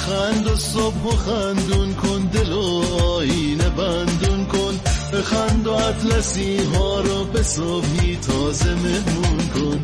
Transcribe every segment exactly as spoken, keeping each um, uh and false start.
بخند و صبح و خندون کن، دل و آینه بندون کن، بخند و اطلسی ها رو به صبحی تازه مهمون کن.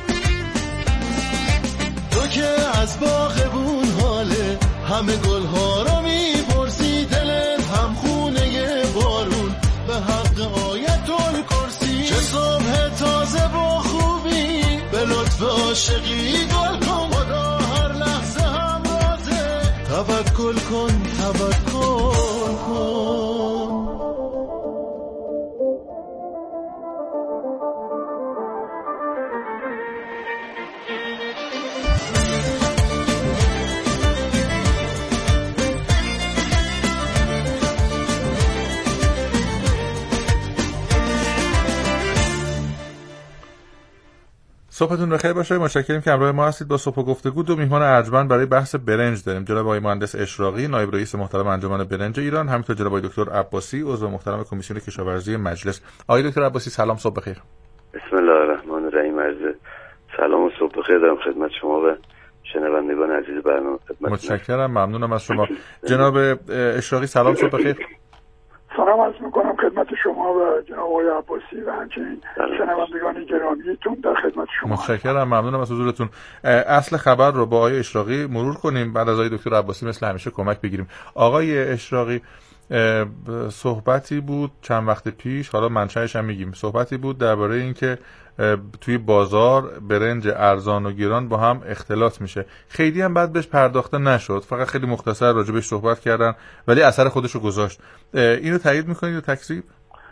تو که از باغبون حاله همه گل ها رو میپرسی، دلت هم خونه بارون به حق آیت الکرسی. چه صبح تازه با خوبی به لطف عاشقی گل کن، خدا هر لحظه هم رازه، توکل کن توکل کن. صبحتون بخیر باشه. متشکریم که همراه ما هستید. با صبح و گفتگو دو میهمان ارجمند برای بحث برنج داریم. جناب آقای مهندس اشراقی، نایب رئیس محترم انجمن برنج ایران، همینطور جناب آقای دکتر عباسی، عضو محترم کمیسیون کشاورزی مجلس. آقای دکتر عباسی سلام، صبح بخیر. بسم الله الرحمن الرحیم. عرض سلام و صبح بخیر دارم خدمت شما و شنوندگان عزیز برنامه. خدمت متشکرم، ممنونم از شما. جناب اشراقی سلام، صبح بخیر. سلام عرض میکنم خدمت شما و جناب آقای عباسی و همچنین شنوندگان گرامیتون در خدمت شما. متشکرم، ممنونم از حضورتون. اصل خبر رو با آقای اشراقی مرور کنیم، بعد از آقای دکتر عباسی مثل همیشه کمک بگیریم. آقای اشراقی، صحبتی بود چند وقت پیش، حالا منشأش هم میگیم، صحبتی بود درباره اینکه توی بازار برنج ارزان و گران با هم اختلاط میشه. خیلی هم بعد بهش پرداخته نشد، فقط خیلی مختصر راجع بهش صحبت کردن ولی اثر خودش رو گذاشت. اینو تایید میکنید و تکذیب؟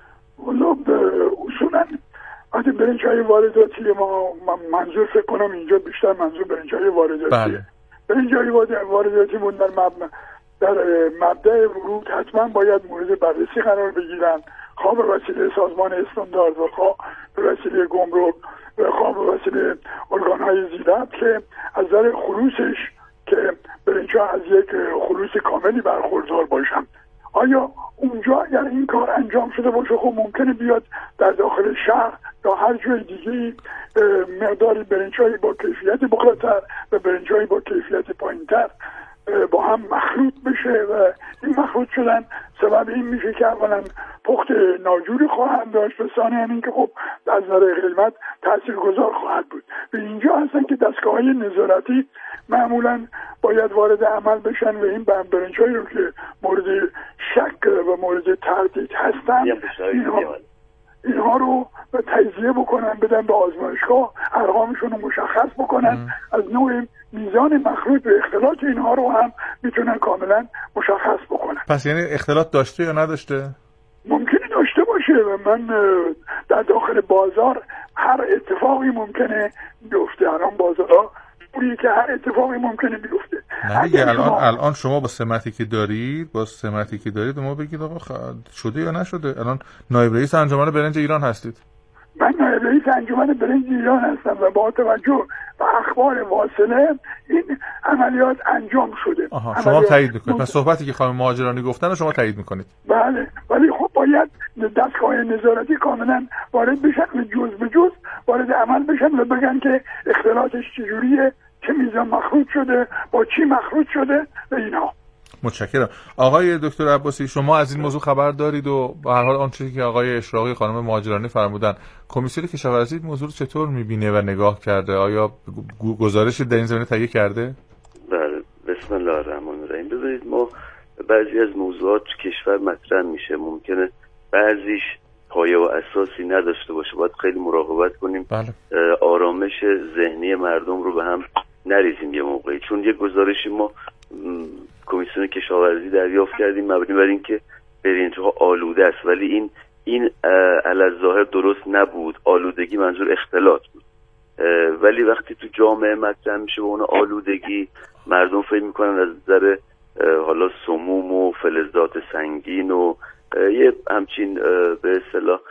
والا اصولا وقتی برنج‌های وارداتی ما منظور فکر کنم اینجا بیشتر منظور برنج‌های وارداتی. بله. برنج‌های وارداتی مون در مبدا در مبدأ ورود حتما باید مورد بررسی قرار بگیرن، خواه به وسیله سازمان استاندارد و خواه به وسیله گمرک و خواه به وسیله ارگان‌های ذی‌ربط که از نظر خلوصش که برنج‌ها از یک خلوص کاملی برخوردار باشن. آیا اونجا اگر این کار انجام شده باشه خب ممکنه بیاد در داخل شهر یا هر جای دیگه مقداری برنج‌های با کیفیت بالاتر و برنج‌های با کیفیت پایین‌تر با هم مخلوط بشه و این مخلوط شدن سبب این میشه که اولا پخت ناجوری خواهند داشت و ثانیاً اینکه خب از نظر قیمت تاثیرگذار خواهد بود. به اینجا هستن که دستگاه‌های نظارتی معمولاً باید وارد عمل بشن و این برنج‌هایی رو که مورد شک و مورد تردید هستن اینها, اینها رو تجزیه بکنن، بدن به آزمایشگاه، ارقامشون رو مشخص بکنن ام. از نوع میزان مخلوط و اختلاط اینها رو هم میتونن کاملا مشخص بکنن. پس یعنی اختلاط داشته یا نداشته؟ ممکنه داشته باشه و من در داخل بازار هر اتفاقی ممکنه بیفته. الان بازارها پوری که هر اتفاقی ممکنه بیفته. نه دیگه الان شما... الان شما با سمتی که دارید با سمتی که دارید ما بگید آقا خ... شده یا نشده. الان نایب رئیس انجمن برنج ایران هستید. من نایب رئیس انجمن برنج ایران هستم و با توجه به اخبار واصله این عملیات انجام شده. آها، شما تایید میکنید. پس صحبتی که خانم مهاجرانی گفتن رو شما تایید میکنید. بله، ولی خب باید دستگاه نظارتی کاملا وارد بشن و جز به جز وارد عمل بشن و بگن که اختلاطش چجوریه، چه میزان مخلوط شده، با چی مخلوط شده و اینها. متشکرم. آقای دکتر عباسی، شما از این موضوع خبر دارید و به هر حال آنچه که آقای اشراقی خانم مهاجرانی فرمودن، کمیسیون کشاورزی موضوع رو چطور میبینه و نگاه کرده؟ آیا گزارشی در این زمینه تهیه کرده؟ بله، بسم الله الرحمن الرحیم. بذارید ما بعضی از موضوعات کشور مطرح میشه، ممکنه بعضیش پایه و اساسی نداشته باشه، باید خیلی مراقبت کنیم. بله. آرامش ذهنی مردم رو به هم نریزیم یه موقعی، چون یه گزارشی ما کمیسیون کشاورزی دریافت کردیم مبنی بر اینکه برنج‌ها آلوده است، ولی این این علی‌الظاهر درست نبود. آلودگی منظور اختلاط بود، ولی وقتی تو جامعه مطرح میشه به اون آلودگی، مردم فکر میکنن از نظر حالا سموم و فلزات سنگین و یه همچین به اصطلاح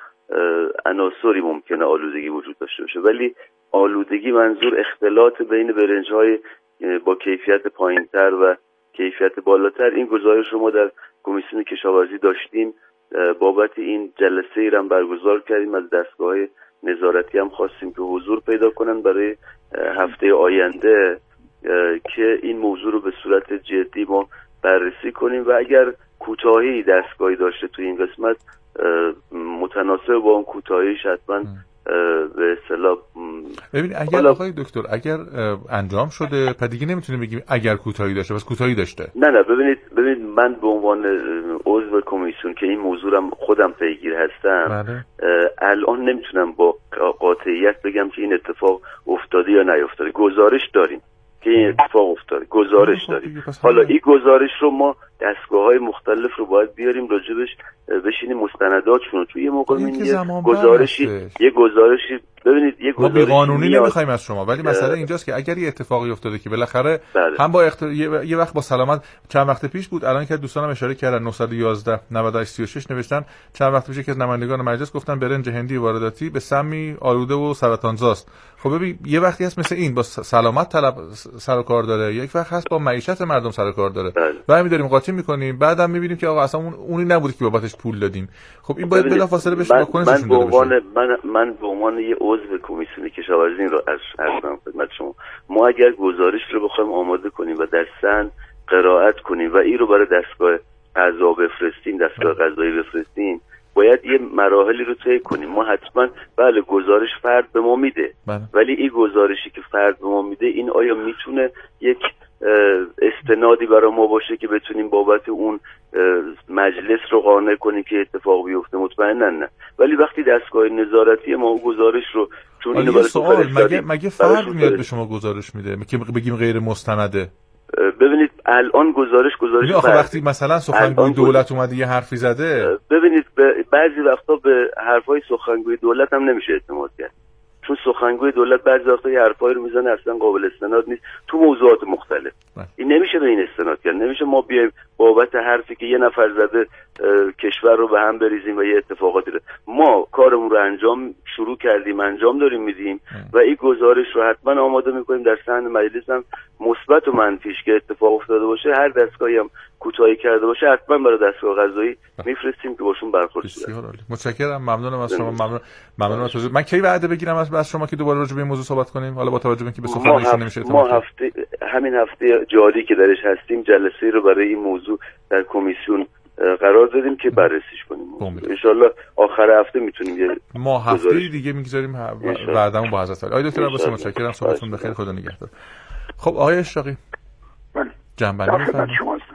عناصری ممکنه آلودگی وجود داشته باشه، ولی آلودگی منظور اختلاط بین برنج‌های با کیفیت پایین‌تر و کیفیت بالاتر. این گزارش رو ما در کمیسیون کشاورزی داشتیم، بابت این جلسه ای هم برگزار کردیم، از دستگاه نظارتی هم خواستیم که حضور پیدا کنن برای هفته آینده که این موضوع رو به صورت جدی ما بررسی کنیم و اگر کوتاهی دستگاهی داشته توی این قسمت متناسب با اون کوتاهیش حتما به اصطلاح. ببین اگر آقای دکتر اگر انجام شده پس دیگه نمیتونیم بگیم اگر کوتاهی داشته، بس کوتاهی داشته. نه نه ببینید ببینید من به عنوان عضو کمیسیون که این موضوع رو خودم پیگیر هستم بله. الان نمیتونم با قاطعیت بگم که این اتفاق افتاده یا نیفتاده. گزارش داریم که این اتفاق افتاده، گزارش داریم. حالا این گزارش رو ما دستگاه‌های مختلف رو باید بیاریم راجبش بشینیم مستنداتشون رو توی یه موقع می‌بینیم گزارشی یه گزارشی ببینید یه گزارشی ما قانونی نمی‌خوایم از شما، ولی مسئله اینجاست که اگر یه اتفاقی افتاده که بالاخره بله. هم با اخت... یه... یه وقت با سلامت چند وقت پیش بود، الان که دوستانم اشاره کردن نه یک یک نه هشت سه شش نوشتن چند وقت پیش که از نمایندگان مجلس گفتن برنج هندی وارداتی به سمی آلوده و سرطانزاست. خب ببین یه وقتی هست مثل این با سلامت طلب سر و کار داره، یک وقت هست با معیشت مردم سر و کار داره. و همین داریم قاطی می‌کنیم، بعدم می‌بینیم که آقا اصلا اون اونی نبود که بابتش پول دادیم. خب این باید بلافاصله بهش واکنش نشون داده بشه. من من به عنوان یه عضو کمیسیون کشاورزی رو از عرضم خدمت شما، ما اگر گزارش رو بخوایم آماده کنیم و در سن قرائت کنیم و این رو برای دستگاه قضا بفرستیم، دستگاه قضایی بفرستیم، باید یه مراحلی رو طی کنیم. ما حتما بله گزارش فرد به ما میده بله. ولی این گزارشی که فرد به ما میده این آیا میتونه یک استنادی برای ما باشه که بتونیم بابت اون مجلس رو قانع کنیم که اتفاق بیفته؟ مطمئنا نه. ولی وقتی دستگاه نظارتی ما گزارش رو چون اینو برای سوال مگه مگه فرد میاد به شما گزارش میده که بگیم غیر مستنده؟ ببینید الان گزارش گزارش آخه وقتی مثلا سخنگوی دولت اومده یه حرفی زده، ببینید بعضی وقتا به حرفای سخنگوی دولت هم نمیشه اعتماد کرد، چون سخنگوی دولت بعضی وقتا یه حرفایی رو میزنه اصلا قابل استناد نیست تو موضوعات مختلف. این نمیشه به این استناد کرد. نمیشه ما بیایم بابت حرفی که یه نفر زده کشور رو به هم بریزیم و یه اتفاقاتی رو. ما کارمون رو انجام شروع کردیم، انجام داریم میدیم و این گزارش رو حتما آماده میکنیم در صحن مجلس هم مثبت و منفیش که اتفاق افتاده باشه، هر دستگاهی هم کوتاهی کرده باشه حتما برای دستگاه قضایی میفرستیم که باشون برخورد شه. متشکرم، ممنونم از شما. ممنون ممنونم از توضیح. من کی وعده بگیرم از از شما که دوباره راجع به این موضوع صحبت کنیم؟ حالا با توجه به اینکه به سخنرانیشون نمیشه ما هفته همین هفته جاری که درش هستیم جلسه رو برای این موضوع در کمیسیون قرار دادیم که بررسیش کنیم. ان شاءالله آخر هفته میتونیم یه ما هفته دیگه میگذاریم وعدهمون با حضرت علی. آقای دکتر عباسی متشکرم، صبحتون بخیر، خدا نگهدار. خب آقای اشراقی جنبندی می‌فرمایید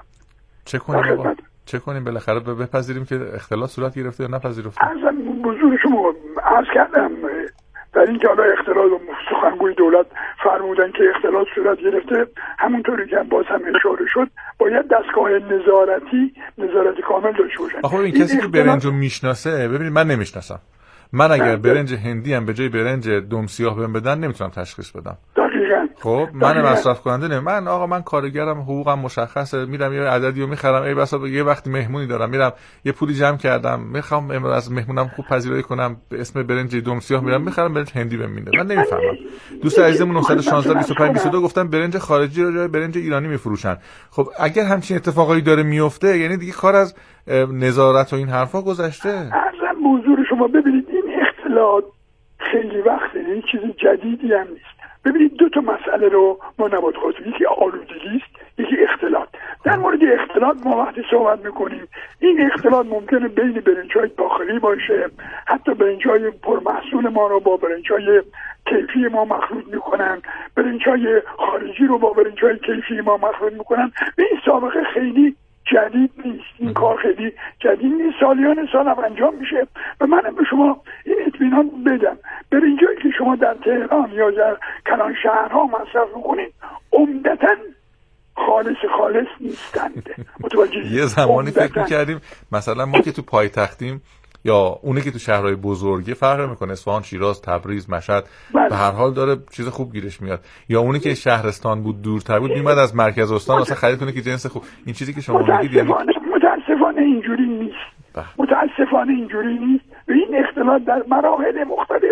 چه کنیم آقا؟ چه کنیم بالاخره بپذیریم که اختلاط صورت گرفته یا نپذیرفته؟ ارزم بزرگ شما عرض کردم در این که حالا اختلاط سخنگوی دولت فرمودن که اختلاط صورت گرفته، همونطوری که باز هم اشاره شد باید دستگاه نظارتی نظارتی کامل داشته باشن. آخه این کسی که برنجو میشناسه، ببینید من نمیشناسم، من اگر برنج هندی هم به جای برنج دم سیاه بهم بدن نمیتونم تشخیص بدم. دقیقاً. خب من مصرف کننده نه، من آقا من کارگرم، حقوقم مشخصه، میرم یه عددی رو میخرم، ای بسا یه وقتی مهمونی دارم میرم یه پولی جمع کردم میخوام امروز از مهمونم خوب پذیرایی کنم به اسم برنج دم سیاه میرم میخرم برنج هندی بهم میده. من نمیفهمم. دوست عزیزمون نه یک شش بیست و پنج بیست و دو گفتن برنج خارجی رو جای برنج ایرانی میفروشن. خب اگر همچین اتفاقایی داره میفته یعنی دیگه کار از نظارت و این حرفا گذشته. ارزم حضور شما ببینید این اختلاط خیلی وقته، این چیز جدیدی هم نیست. ببینید دو تا مسئله رو ما نباید خواست، یکی آلودگی است، یکی اختلاط. در مورد اختلاط ما وقتی صحبت میکنیم این اختلاط ممکنه بین برنج‌های داخلی باشه، حتی برنج‌های پرمحصول ما رو با برنج‌های کیفی ما مخلوط میکنن، برنج‌های خارجی رو با برنج‌های کیفی ما مخلوط میکنن. به این سابقه خیلی جدید نیست، این کار خیلی جدید نیست، سالیان سال هم انجام میشه. و منم به شما این اطمینان بدم برنجایی که شما در تهران یا در کلان شهرها مصرف میکنید عمدتاً خالص خالص نیستند. متوجه یه زمانی فکر میکردیم مثلا ما که تو پایتختیم یا اونه که تو شهرهای بزرگی فرق میکنه، اصفهان، شیراز، تبریز، مشهد، به هر حال داره چیز خوب گیرش میاد، یا اونی که شهرستان بود دورتر بود میومد از مرکز استان واسه خرید کنه که جنس خوب. این چیزی که شما میگید یعنی متاسفانه اینجوری نیست. متاسفانه اینجوری نیست و این اختلاط در مراحل مختلف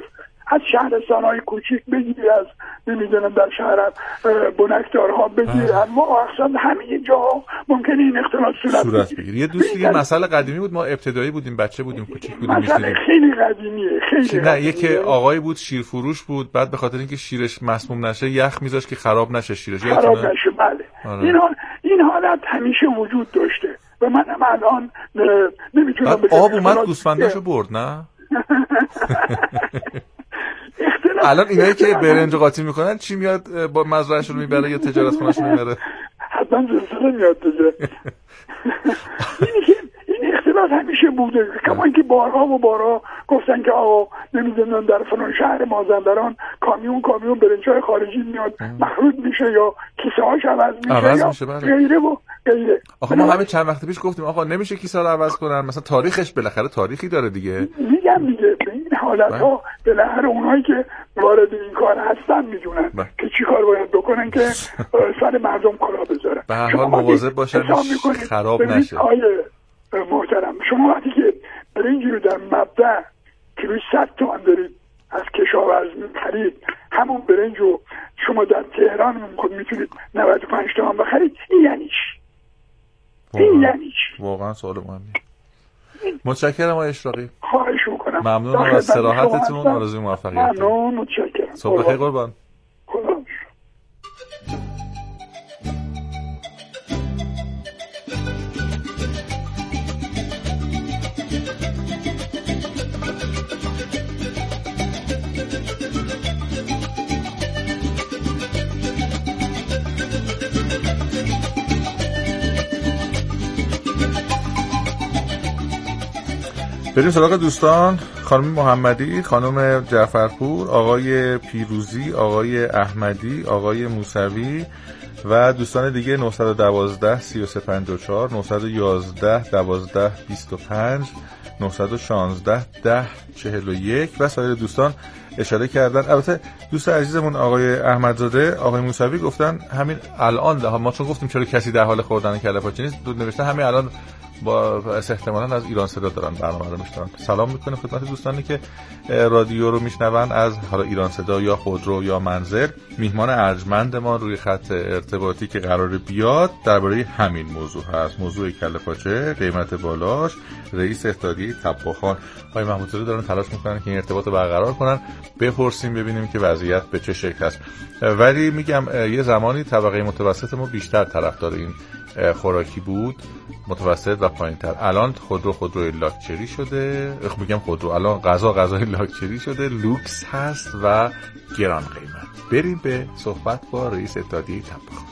از شهرستان‌های کوچیک بگیر، از نمیدونم در شهر بنکدارها بگیر، ما اصلا همه جا ممکنه این اختلاط صورت بگیره. یه دوستی یه مسئله قدیمی بود، ما ابتدایی بودیم، بچه بودیم، کوچیک بودیم، مسئله خیلی قدیمیه، خیلی نه یکی آقایی بود شیرفروش بود، بعد به خاطر اینکه شیرش مسموم نشه یخ میذاشت که خراب نشه شیرش، خراب نشه. بله آره. این حال این حالت همیشه وجود داشته و منم الان نمیتونم بگم آب اومد گوسفنداشو برد نه. الان اینایی که برنج قاطی میکنن چی میاد با مزرعهشون میبره یا تجارت خونهشون میبره؟ حتما زلزله میاد دیگه. اینی که این اختلاف همیشه بوده، کما اینکه بارها و بارها گفتن که آقا نمیدونم در فلان شهر مازندران کامیون کامیون برنج‌های خارجی میاد مخروط میشه یا کیسه هاش عوض میشه عوض یا میشه بله. غیره و غیره. آخه ما همین چند وقت پیش گفتیم آقا نمیشه کیسه رو عوض کنن، مثلا تاریخش بالاخره تاریخی داره دیگه. میگم دیگه به این حالت ها بالاخره اونایی که وارد این کار هستن میدونن که چی کار باید بکنن که سر مردم کلا بذارن. به هر حال مواظب باشن خراب نشه. آیه محترم شما وقتی که برنج رو در مبدأ کیلوی صد تومن دارید از کشاورز می‌خرید، همون برنج رو شما در تهران میتونید نود و پنج تومن بخرید، این یعنی چی؟ این یعنی چی؟ واقعا سوال مهمی. متشکرم آقای اشراقی. خواهش می‌کنم. ممنونم از صراحتتون، آرزوی موفقیت. ممنون، متشکرم. صبح بخیر قربان. خدا بریم سراغ دوستان. خانم محمدی، خانم جعفرپور، آقای پیروزی، آقای احمدی، آقای موسوی و دوستان دیگه نه یک دو سه سه پنج چهار نه یک یک دوازده بیست و پنج نه یک شش ده چهل و یک و سایر دوستان اشاره کردن. البته دوست عزیزمون آقای احمدزاده، آقای موسوی گفتن همین الان، ما چون گفتیم چرا کسی در حال خوردن کله پاچه نیست، نوشته همین الان با احتمالاً از ایران صدا دارن برنامه رو میشنون. سلام میکنه خدمت دوستانی که رادیو رو میشنون از حالا ایران صدا یا خودرو یا منزل. میهمان ارجمند ما روی خط ارتباطی که قراره بیاد درباره همین موضوع هست، موضوع کله پاچه، قیمت بالاش. رئیس اتحادیه طباخان آقای محمودزاده دارن تلاش میکنن که این ارتباط رو برقرار کنن، بپرسیم ببینیم که وضعیت به چه شکل است. ولی میگم یه زمانی طبقه متوسط ما بیشتر طرفدار این خوراکی بود، متوسط و پایین‌تر. الان خودرو خودروی لاکچری شده، میگم خودرو، الان غذا غذای لاکچری شده، لوکس هست و گران قیمت. بریم به صحبت با رئیس اتحادیه طباخان.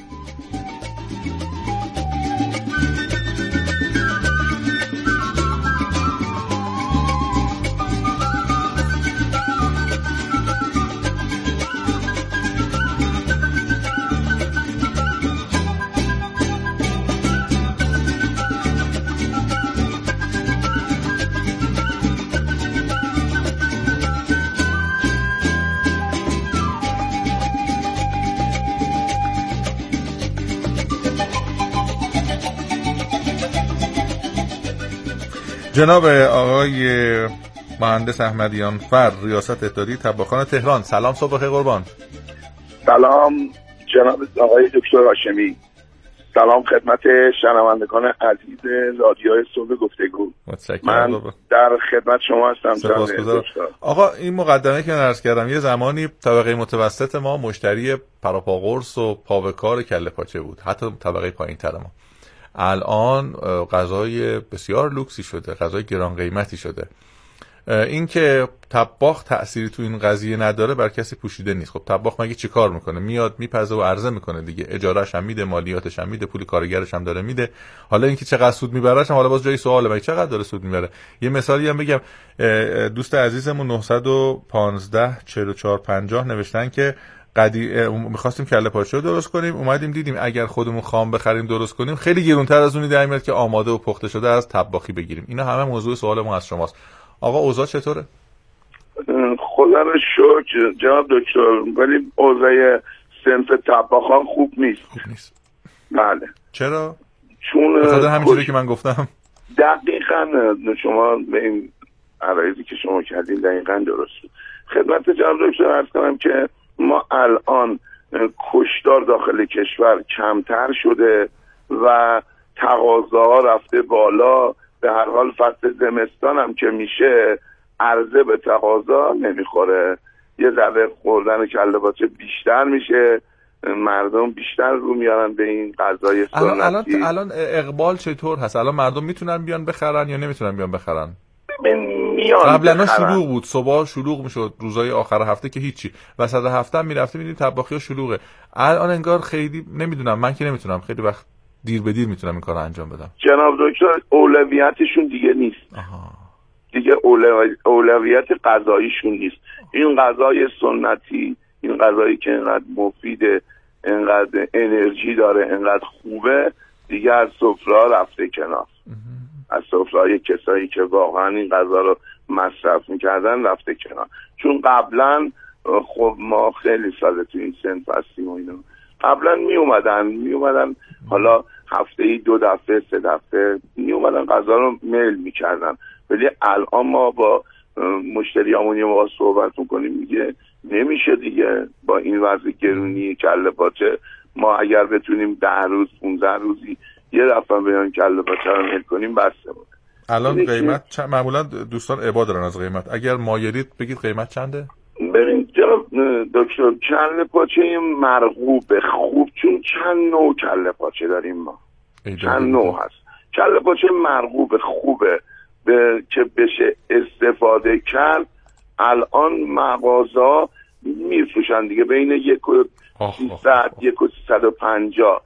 جناب آقای مهندس احمدیان فر، ریاست اتحادیه طباخان تهران، سلام، صبح بخیر قربان. سلام جناب آقای دکتر هاشمی، سلام خدمت شنوندگان عزیز رادیوی صبح گفتگو. متشکرم. من در خدمت شما هستم. آقا این مقدمه که من عرض کردم، یه زمانی طبقه متوسط ما مشتری پراپا قرص و پاوکار کله پاچه بود، حتی طبقه پایین‌تر ما. الان غذای بسیار لوکسی شده، غذای گران قیمتی شده. این که طباخ تأثیری تو این قضیه نداره بر کسی پوشیده نیست. خب طباخ مگه چی کار میکنه؟ میاد میپزه و عرضه میکنه دیگه، اجارهش هم میده، مالیاتش هم میده، پول کارگرش هم داره میده. حالا اینکه چقدر سود میبرهش هم حالا باز جای سواله، مگه چقدر داره سود میبره. یه مثالی هم بگم، دوست عزیزمون نه یک پنج چهار چهار پنجاه نوشتن که قدی می‌خواستیم کله پاچه رو درست کنیم، اومدیم دیدیم اگر خودمون خام بخریم درست کنیم خیلی گرونتر از اونی در میاد که آماده و پخته شده از طباخی بگیریم. اینا همه موضوع سوال ما از شماست. آقا اوضاع چطوره؟ خدا رو شکر جناب دکتر، ولی اوضاع صنف طباخان خوب نیست. خوب نیست. بله. چرا؟ چون بخاطر همین چیزی که من گفتم. دقیقاً شما به این عرایزی که شما کردین دقیقاً درست. خدمت جناب دکتر عرض کنم که ما الان کشتار داخل کشور کمتر شده و تقاضاها رفته بالا. به هر حال فصل زمستان هم که میشه عرضه به تقاضا نمیخوره، یه ذره خوردن کله پاچه بیشتر میشه، مردم بیشتر رو میارن به این غذای سنتی. الان الان الان اقبال چطور هست؟ الان مردم میتونن بیان بخرن یا نمیتونن بیان بخرن؟ قبلا شلوغ بود، صبح شلوغ میشد، روزای آخر هفته که هیچی، وسط هفته هم میرفتیم میدیدیم طباخی‌ها شلوغه. الان انگار خیلی نمیدونم، من که نمیتونم، خیلی وقت دیر به دیر میتونم این کارو انجام بدم. جناب دکتر اولویتشون دیگه نیست. آها. دیگه اولویت غذاییشون نیست. این غذای سنتی، این غذایی که اینقدر مفیده، اینقدر انرژی داره، اینقدر خوبه، دیگه از سفره رفته کنار. از سفره‌های کسایی که واقعا این غذا رو مصرف میکردن رفته کنار. چون قبلا خب ما خیلی سال تو این سنف هستیم و اینو قبلا می اومدن می اومدن حالا هفته ای دو دفعه سه دفعه می اومدن غذا رو میل میکردن، ولی الان ما با مشتریامون یه موقع صحبت میکنیم میگه نمیشه دیگه با این وضع گرونی کله پاچه ما اگر بتونیم ده روز پونزده روزی یه دفعه بیان کله پاچه رو میل کنیم بسته بود. الان قیمت چ... معمولا دوستان ابا دارن از قیمت، اگر مایلید بگید قیمت چنده؟ ببین جناب دکتر کله پاچه مرغوب خوب، چون چند نوع کله پاچه داریم ما، چند نوع هست. کله پاچه مرغوب خوبه به... که بشه استفاده کرد الان مغازه میفروشن دیگه بین یک و سیصد یک و سیصد و پنجاه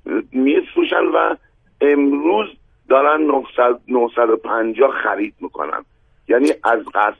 میفروشن و امروز دارن نهصد و پنجاه خرید میکنن. یعنی از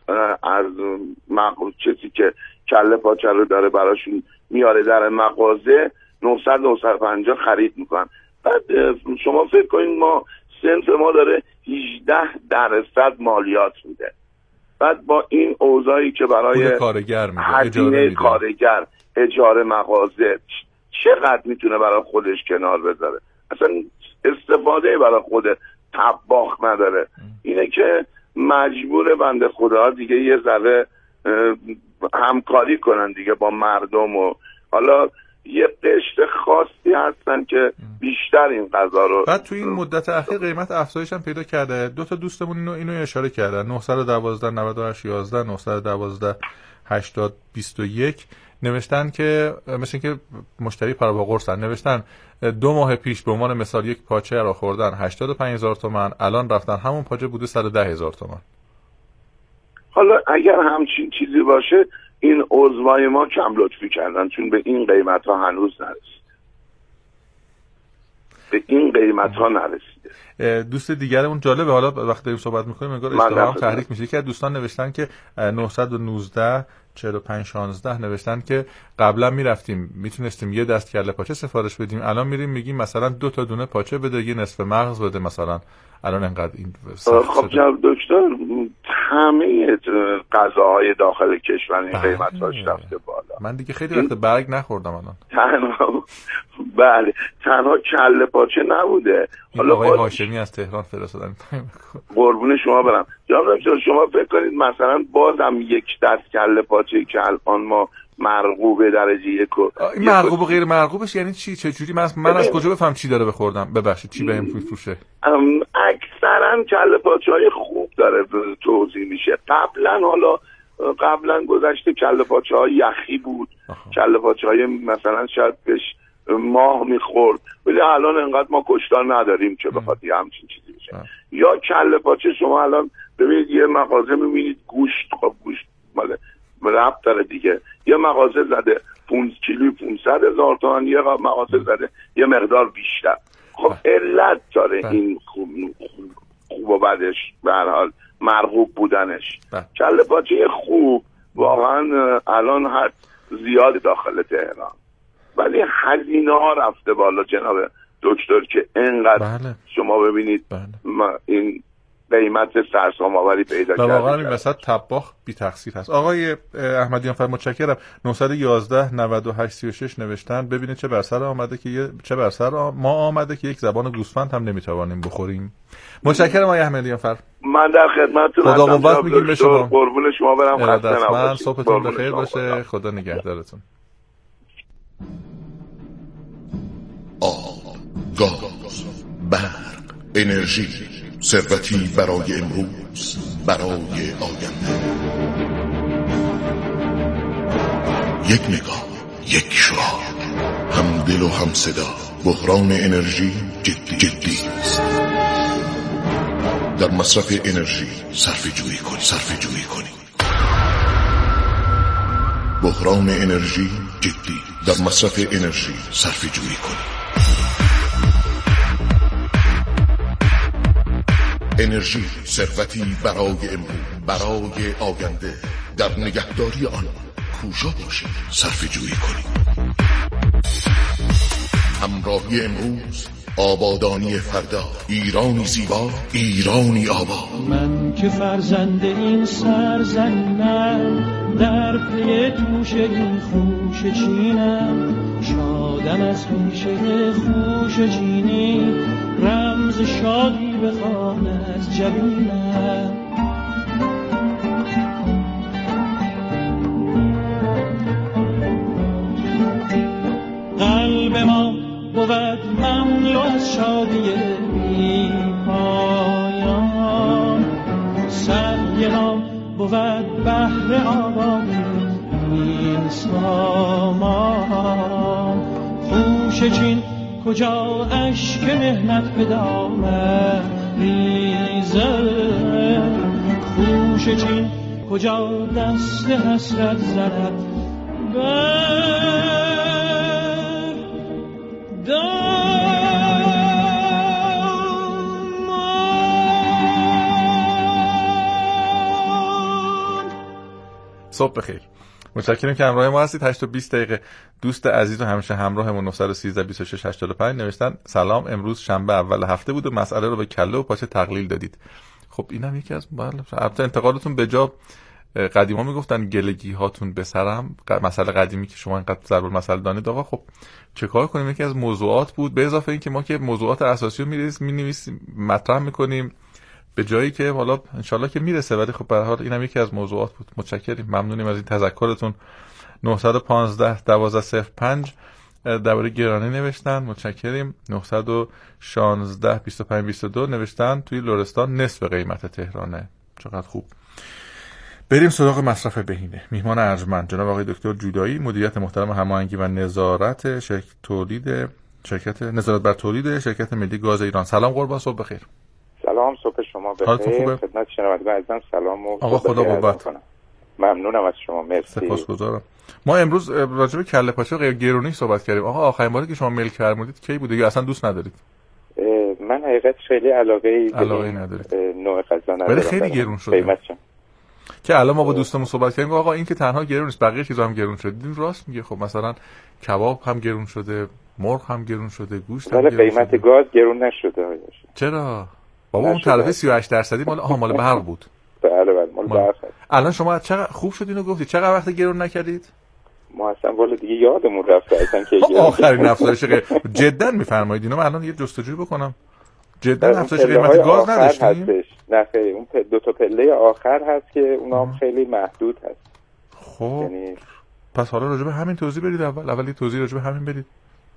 از مغازه چیزی که کله پاچه رو داره براشون میاره در مغازه نهصد نهصد و پنجاه خرید میکنن. بعد شما فکر کنید ما صنف ما داره هجده درصد مالیات میده. بعد با این اوضاعی که برای کارگر میده، هزینه کارگر، اجاره مغازه چقدر میتونه برای خودش کنار بذاره، اصلا استفاده برای خود طباخ نداره. اینه که مجبور بنده خدا دیگه یه ذره همکاری کنن دیگه با مردم و حالا یه قشر خاصی هستن که بیشتر این غذا رو. بعد تو این مدت اخیر قیمت افزایش هم پیدا کرده. دو تا دوستمون اینو اینو اشاره کردن، نهصد و دوازده نود و هشت یازده نهصد و دوازده هشتاد بیست و یک نوشتن که مثل که مشتری پر با قرصن، نوشتن دو ماه پیش به عنوان مثال یک پاچه را خوردن هشتاد و پنج هزار تومان، الان رفتن همون پاچه بوده صد و ده هزار تومان. حالا اگر همچین چیزی باشه این عضوای ما کم لطفی کردن، چون به این قیمت ها هنوز نرسید، به این قیمت ها نرسیده. دوست دیگرمون جالبه، حالا وقتی داریم صحبت میکنیم انگار اشتباه هم تحریک میشه که دوستان نوشتن که نهصد و نوزده چهل و پنج شانزده نوشتن که قبلا میرفتیم میتونستیم یه دست کله پاچه سفارش بدیم، الان میریم میگیم مثلا دو تا دونه پاچه بده، یه نصف مغز بده مثلا. الان انقدر این خب جناب دکتر همه غذاهای داخل کشور این قیمتاش رفته بالا. من دیگه خیلی وقت برگ نخوردم الان. تنها بله تنها کله پاچه نبوده. حالا آقای هاشمی از تهران فرستادن. قربون شما برم. جناب دکتر شما فکر کنید مثلا بازم یک دست کله پاچه که الان ما مرغوب درجه یک و این مرغوب و غیر مرغوبش یعنی چی؟ چه جوری؟ من من از کجا بفهم چی داره بخوردم؟ ببخشید چی بهم میفروشه؟ اکثرا کله پاچه‌های خوب داره توزیع میشه. قبلا حالا قبلا گذشته کله پاچه‌های یخی بود، کله پاچه‌های مثلا شاید بهش ماه میخورد، ولی الان انقدر ما کشتار نداریم که بخواد یه همچین چیزی بشه. یا کله پاچه شما الان ببینید یه مغازه میبینید گوشت، خب گوشت مال ربط داره دیگه، یه مغازه زده پونز کیلو پونصد هزار تومان، یه مغازه زده یه مقدار بیشتر. خب علت داره این خوب خوب و بدش، به هر حال مرغوب بودنش. کله پاچه خوب واقعا الان هر زیاد داخل تهران، ولی هزینه ها رفته بالا جناب دکتر که اینقدر. بله. شما ببینید بله. این قیمت سرسام آوری پیدا کرده. واقعا این وسط طباخ بی تقصیر هست. آقای احمدیان فر متشکرم. نه یک یک نود و هشت سی و شش نوشتن ببینید چه بر سر آمده که یه چه بر سر ما آمده که یک زبان گوسفند هم نمیتوانیم بخوریم. متشکرم آقای احمدیان فر. من در خدمتتون هستم. خدا قوت میگیم به شما. قربون شما برم. خسته نباشید. صبحتون بخیر باشه. خدا نگهدارتون. آب، گاز، برق، انرژی، ثروتی برای امروز، برای آینده. یک نگاه، یک شعار، هم دل و هم صدا. بحران انرژی جدی جدی است. در مصرف انرژی صرفه جویی کنید، صرفه جویی کنید. بحران انرژی جدی. در مصرف انرژی صرفه جویی کنید. انرژی ثروتی برای امروز، برای آینده. در نگهداری آن کوشا باشید، صرفه جویی کنید. همراهی امروز، آبادانی فردا. ایرانی زیبا، ایرانی آباد. من که فرزند این سرزمینم، در پی دوش این خوش چینم. شادم از خوشه خوش چینی، رمز شادی بخوان از جبینم. قلب ما بود مملو از شادی بی پایان. سعی ما بود بحر آبادی این سامان. خوش چین کجا اشک مهنت به دامن ریزه. خوش چین کجا دست حسرت زند بر دامان. صبح بخیر. متشکرم که همراه ما هستید. هشت تا بیست دقیقه. دوست عزیز و همیشه همراهمون نه یک سه بیست و شش هشتاد و پنج نوشتن سلام، امروز شنبه اول هفته بود و مسئله رو به کله و پاچه تقلیل دادید. خب اینم یکی از البته انتقادتون به جا. قدیما میگفتن گلگی هاتون به سرم، مسئله قدیمی که شما اینقدر ضرب المثل دانید. آقا خب چه کار کنیم؟ یکی از موضوعات بود، به اضافه این که ما که موضوعات اساسی رو می‌نویسیم می‌نویسیم مطرح می‌کنیم به جایی که حالا انشالله که میرسه، ولی خب به هر حال اینم یکی از موضوعات بود. متشکریم، ممنونیم از این تذکرتون. نه یک پنج یک صفر صفر پنج درباره گرانی نوشتن. متشکریم. نه یک شش بیست و پنج بیست و دو نوشتن توی لرستان نصف قیمت تهرانه. چقدر خوب. بریم سراغ مصرف بهینه. میهمان ارجمند جناب آقای دکتر جودایی، مدیریت محترم هماهنگی و نظارت شرکت تولید شرکت نظارت بر تولید شرکت ملی گاز ایران. سلام قربان، صبح بخیر. سلام، صبح شما بخیر. خدمت شنوندگان عزیزم سلام و آقا خدا قوت. ممنونم از شما، مرسی. سپاسگزارم. ما امروز راجع به کله پاچه غیر گرونی صحبت کردیم. آقا آخرین باری که شما میل فرمودید کی بود یا اصلا دوست ندارید؟ من حقیقت خیلی علاقه ای علاقه ندارید. نوع غذا ندارم. ولی خیلی گرون شده. قیمتش که الان ما با دوستمون صحبت کردیم آقا این که تنها گرون نیست، بقیه چیزا هم گرون شده. دیدین راست میگه. خب مثلا کباب هم گرون شده، مرغ هم گرون شده، گوشت هم گرون شده. ولی قیمت گاز گرون نشده آقا. چرا؟ بابا اون طرف سی و هشت درصدی مال آها مال برق بود. بله بله مال برق. الان شما چقدر خوب شد اینو گفتید. چقدر وقت گرون نکردید؟ ما اصلا والا دیگه یادمون رفته اصلا که آخرین افزایش غیر جدا میفرمایید اینو من الان یه جستجوی بکنم. جدا افزایش قیمت گاز نداشتیم؟ نه خیلی اون دو تا پله آخر هست که اونا هم خیلی محدود هست. خب یعنی پس حالا راجع به همین توضیح بدید. اول اولی توضیح راجع به همین بدید.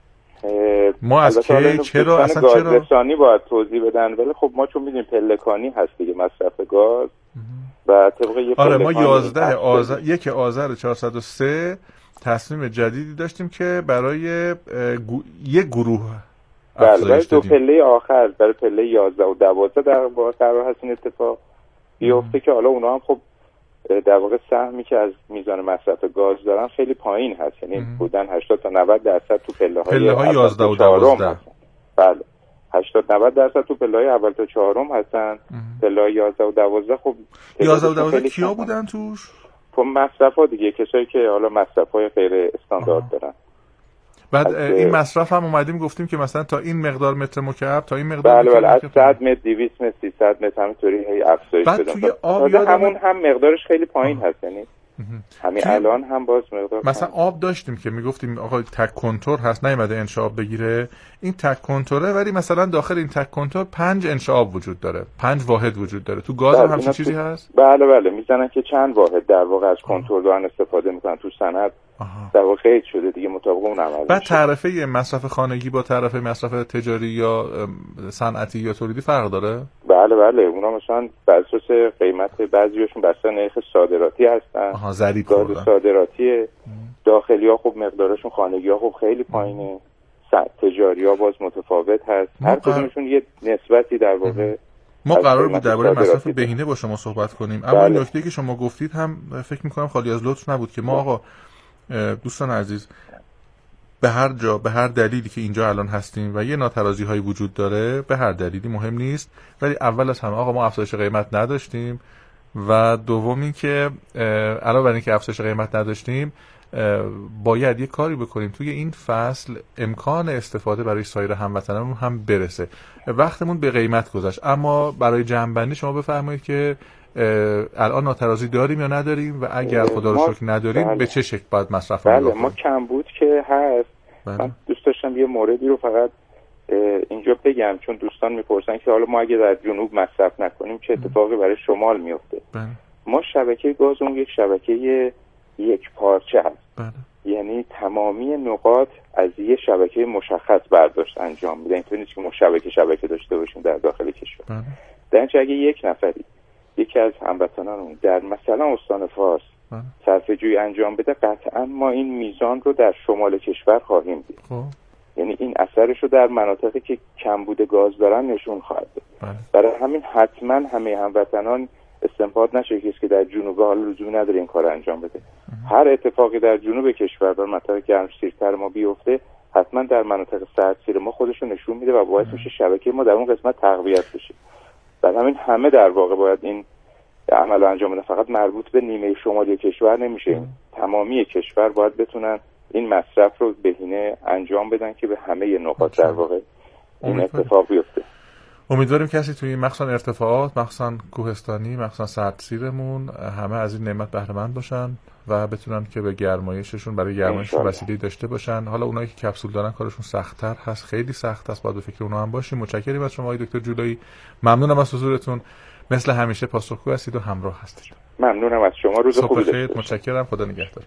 ما از کی چرا اصلا چرا گازرسانی باید توضیح بدن، ولی خب ما چون میدونیم پلکانی هست دیگه مصرف گاز و طبق یه آره ما یازده آذر یک آذر چهارصد و سه تصمیم جدیدی داشتیم که برای گو... یک گروه برای دو پله آخر برای پله یازده و دوازده در واقع قرار هست این اتفاق بیفته که حالا اونا هم خب در واقع سهمی که از میزان مصرف گاز دارن خیلی پایین هست، یعنی بودن هشتاد تا نود درصد تو پله های پله های یازده و دوازده. بله هشتاد نود درصد تو پله های اول تا چهارم هستن. پله های یازده و دوازده خب یازده و دوازده کیا بودن توش؟ خب مصرف ها دیگه، کسایی که حالا مصرف های غیر استاندارد دارن. بعد این مصرف هم اومدیم گفتیم که مثلا تا این مقدار متر مکعب، تا این مقدار بله بله از صد متر دویست متر سیصد متر همینطوری هی افزایش بعد بدن. توی آب همون هم مقدارش خیلی پایین هست، یعنی همین الان هم باز مقدار مثلا آب داشتیم که میگفتیم آقا تک کنتور هست نیومده انشعاب بگیره، این تک کنتوره ولی مثلا داخل این تک کنتور پنج انشعاب وجود داره، پنج واحد وجود داره. تو گاز هم همچین چیزی هست؟ بله بله میزنن که چند واحد در واقع از کنتور دارن استفاده میکنن. تو صنعت در واقع قید شده دیگه مطابق اون عمل. بعد تعرفه مصرف خانگی با تعرفه مصرف تجاری یا صنعتی یا تولیدی فرق داره؟ بله بله اونا مثلا بر اساس قیمت بعضیاشون بسته نرخ صادراتی هستن. آها ضریب خوردن. صادراتی داخلی ها خب مقدارشون خانگی ها خب خیلی پایینه. تجاری ها باز متفاوت هست. هر کدومشون یه نسبتی در واقع. ما قرار بود درباره مصرف بهینه با شما صحبت کنیم، اما این نکته که شما گفتید هم فکر می‌کنم خالی از لطف نبود که ما آقا دوستان عزیز به هر جا به هر دلیلی که اینجا الان هستیم و یه ناترازی هایی وجود داره، به هر دلیلی مهم نیست، ولی اول از همه آقا ما افزایش قیمت نداشتیم و دوم این که علاوه بر اینکه افزایش قیمت نداشتیم باید یه کاری بکنیم توی این فصل امکان استفاده برای سایر هموطنانمون هم برسه. وقتمون به قیمت گذشت، اما برای جمع‌بندی شما بفرمایید که الان ناترازی داریم یا نداریم و اگر خدا رو شکر نداریم بله. به چه شکل باید مصرف رو بله ما کمبود که هست. بله. من دوست داشتم یه موردی رو فقط اینجا بگم چون دوستان میپرسن که حالا ما اگه در جنوب مصرف نکنیم چه اتفاقی برای شمال میفته. بله. ما شبکه گازمون یک شبکه یک پارچه هست. بله. یعنی تمامی نقاط از یه شبکه مشخص برداشت انجام میدن. اینطوری نیست که ما شبکه شبکه داشته باشیم در داخل کشور. بله. در اینجا اگه یک نفری یکی از هموطنانمون در مثلا استان فارس صرفه‌جویی انجام بده قطعا ما این میزان رو در شمال کشور خواهیم دید. خب یعنی این اثرش رو در مناطقی که کمبود گاز دارن نشون خواهد داد. برای همین حتما همه هموطنان استنباط نشه که در جنوب حال لزومی نداره این کار انجام بده. هر اتفاقی در جنوب کشور در مناطق گرمسیرتر ما بیفته حتما در مناطق سردسیر ما خودش رو نشون میده و باعث میشه شبکه ما در اون قسمت تقویت بشه. برای همین همه در واقع باید این عمل انجام بدن، فقط مربوط به نیمه شمالی کشور نمیشه. تمامی کشور باید بتونن این مصرف رو بهینه انجام بدن که به همه نقاط در واقع این اتفاق بیفته. امیدواریم کسی توی مخصوصا ارتفاعات، مخصوصا کوهستانی، مخصوصا سردسیرمون همه از این نعمت بهره مند باشن و بتونن که به گرمایششون برای گرمایششون وسیله داشته باشن. حالا اونایی که کپسول دارن کارشون سخت‌تر هست، خیلی سخت است، باید به فکر اونها هم باشیم. متشکرم از شما آقای دکتر جولایی، ممنونم از حضورتون، مثل همیشه پاسخگو هستید و همراه هستید. ممنونم از شما، روز خوبی داشته باشید. متشکرم، خدا نگهدار.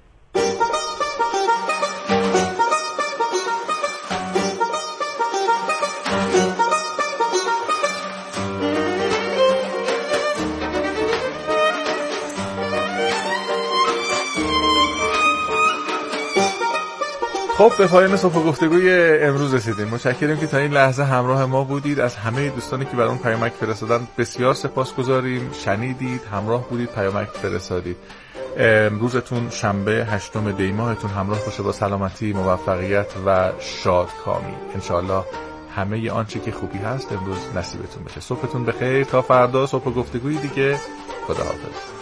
خب به پایان صفحه گفتگوی امروز رسیدیم. متشکرم که تا این لحظه همراه ما بودید. از همه دوستانی که برام پیامک فرستادن بسیار سپاسگزاریم. شنیدید، همراه بودید، پیامک فرستادید. امروزتون شنبه هشتم دی ماهتون همراه باشه با سلامتی، موفقیت و شادکامی. انشاءالله همه آنچه که خوبی هست امروز نصیبتون بشه. صبحتون بخیر، تا فردا صبح گفتگوی دیگه. خداحافظ.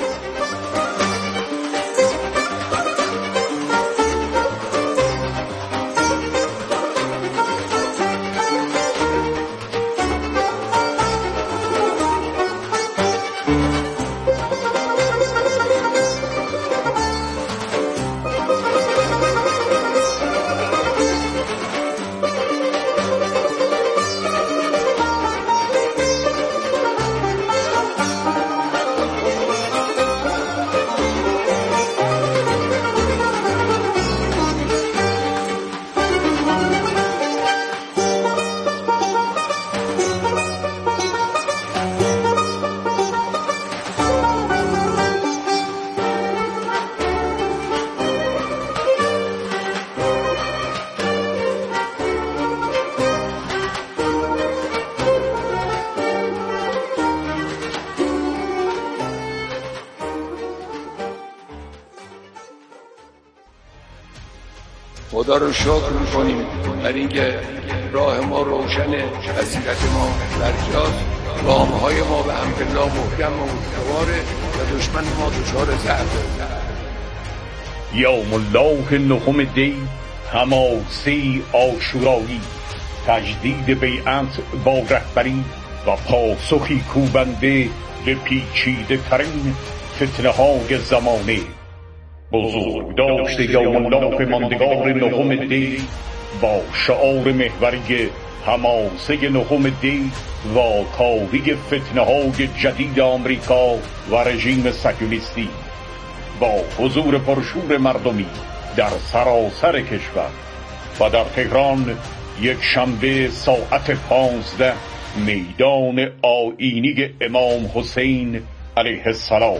خدا رو شکر میکنیم برای اینکه راه ما روشنه، بصیرت ما برجاست، گام‌های ما به حمدالله محکم و استواره و دشمن ما دچار ضعف. یوم الله نهم دی حماسه عاشورایی، تجدید بیعت با رهبری و پاسخی کوبنده به پیچیده ترین فتنه های زمانه. بزرگ داشته یوم‌الله ماندگار نهم دی با شعار محوری حماسه نهم دی و کاوی فتنه های جدید آمریکا و رژیم سکولیستی، با حضور پرشور مردمی در سراسر کشور و در تهران یک شنبه ساعت پانزده میدان آیینی امام حسین علیه السلام.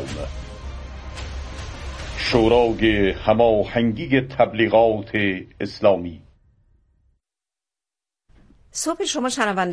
شورای هماهنگی تبلیغات اسلامی. صبح شما شنونده